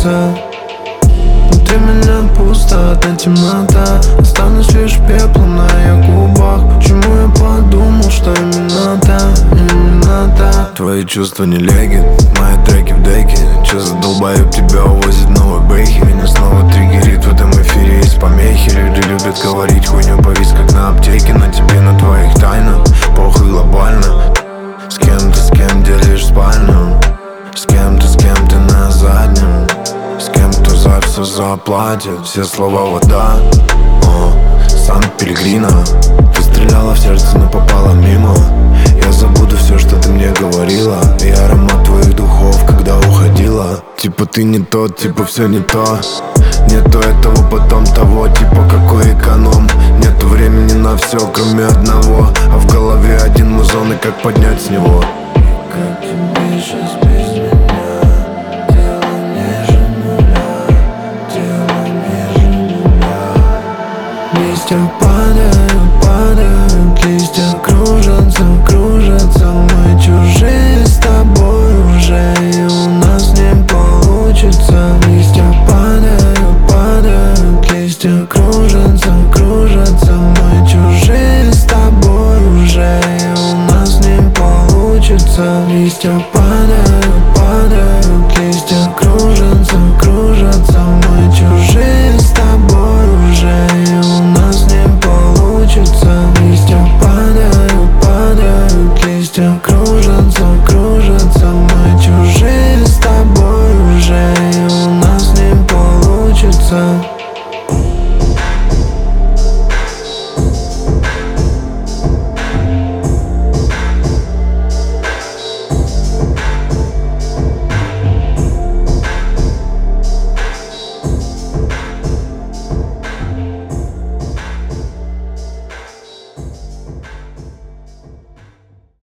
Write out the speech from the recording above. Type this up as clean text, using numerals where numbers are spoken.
получится. Внутри меня пустота, темнота, останусь лишь пеплом на ее губах. Почему я подумал, что именно та? Твои чувства не легит, мои треки в деке. Че за долбоеб тебя увозит новые брейки? Меня снова триггерит, в этом эфире есть помехи. Люди любят говорить хуйню, повис как на аптеке. На тебе, на твоих тайнах, похуй глобально. С кем делишь спальню? С кем ты на заднем? С кем кто за все заплатит? Все слова вода, Сан-Пелегрино. Ты стреляла в сердце, но попала мимо. Я забуду все, что ты мне говорила. И аромат твоих духов, когда уходила. Типа ты не тот, типа все не то. Нету этого, потом того. Типа какой эконом. Нету времени на все, кроме одного. А в голове один музон, и как поднять с него. Как тебе сейчас без меня? Дело ниже нуля. Листья падают, листья кружатся. Мы чужие с тобой уже, и у нас не получится.